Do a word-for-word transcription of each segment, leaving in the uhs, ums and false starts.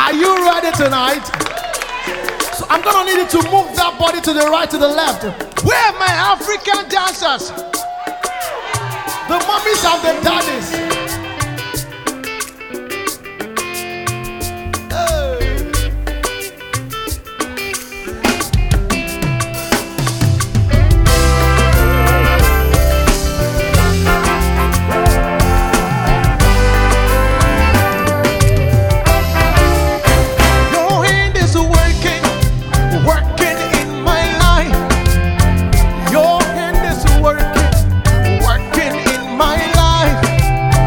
Are you ready tonight? So I'm gonna need you to move that body to the right, to the left. Where are my African dancers? The mummies and the daddies. Your hand is working, working in my life.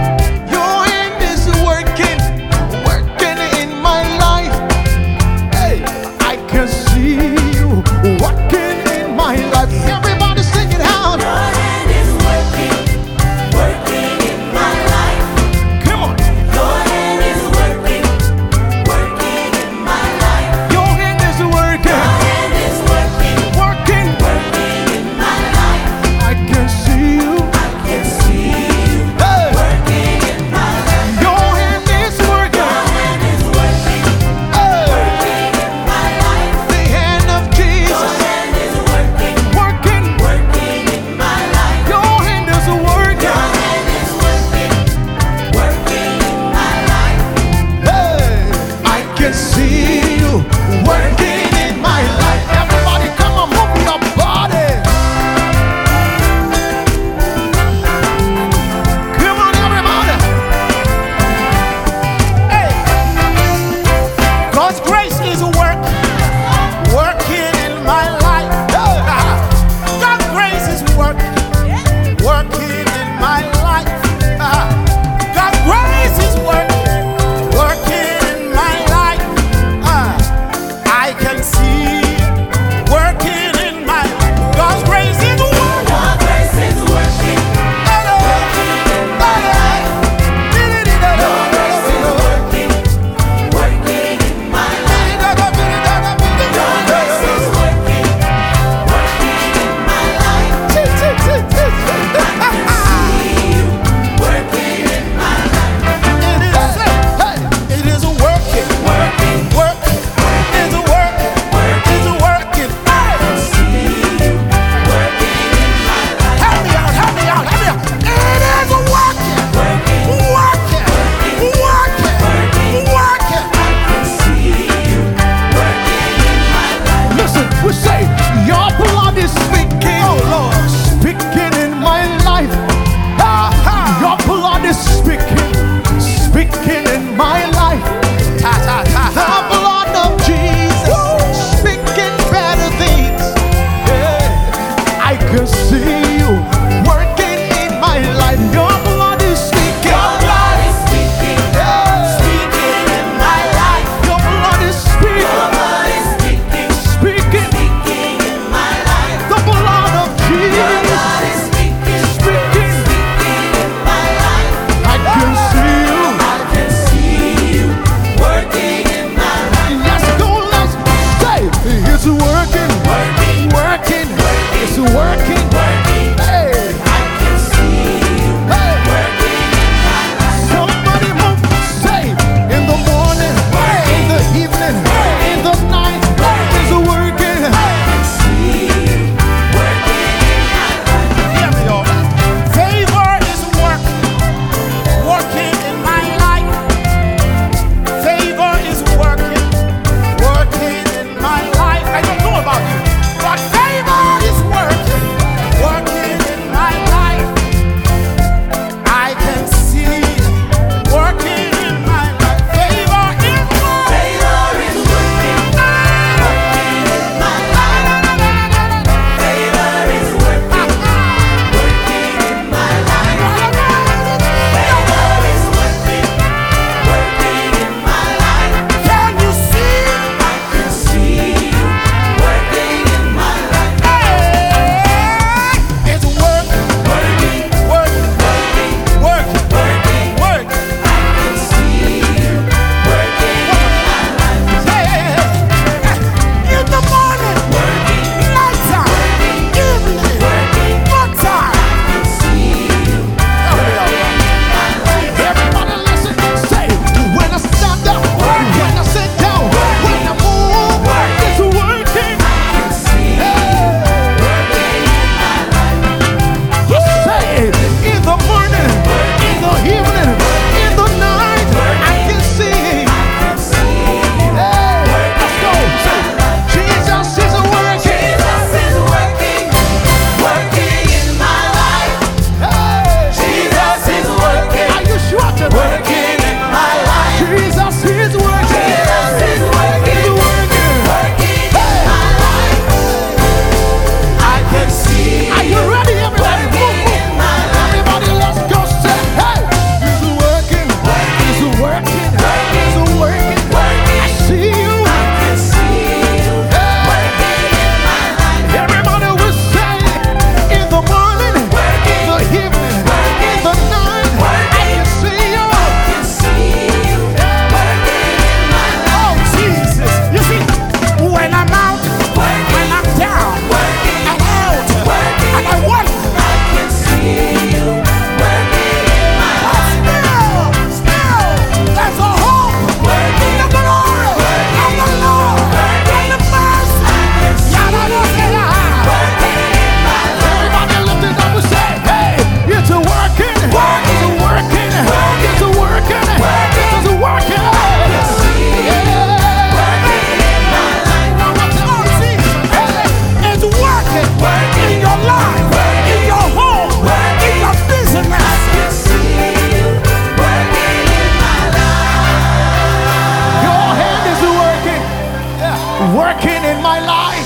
working in my life.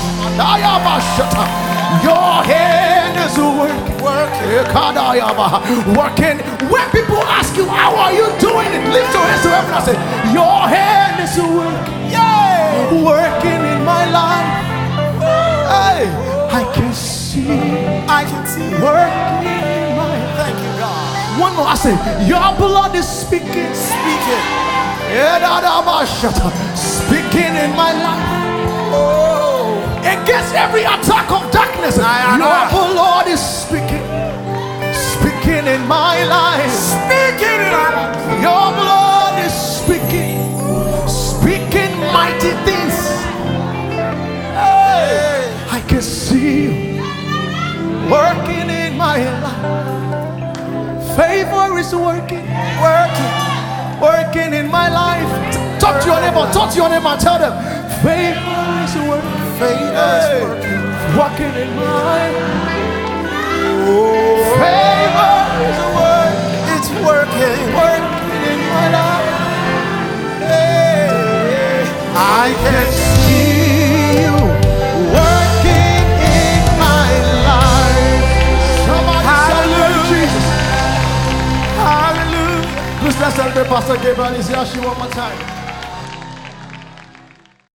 Your hand is working, working, working. When people ask you, how are you doing it? Lift your hands to heaven and say, your hand is working, yeah, working in my life. Hey, I can see, I can see working in my life. Thank you, God. One more, I say, your blood is speaking, speaking, speaking in my life. Oh, against every attack of darkness, your blood is speaking, speaking in my life, speaking in my life. Your blood is speaking, speaking mighty things. Hey, I can see you working in my life. Favor is working, working, working in my life. Talk to your neighbor, talk to your neighbor and tell them, favor is working, favor is working, working in my life. Oh, favor is working, it's working, working in my life. Hey, I can see you working in my life. Somebody celebrate Jesus. Hallelujah. Please let's celebrate Pastor Gabriel. Is here she one more time.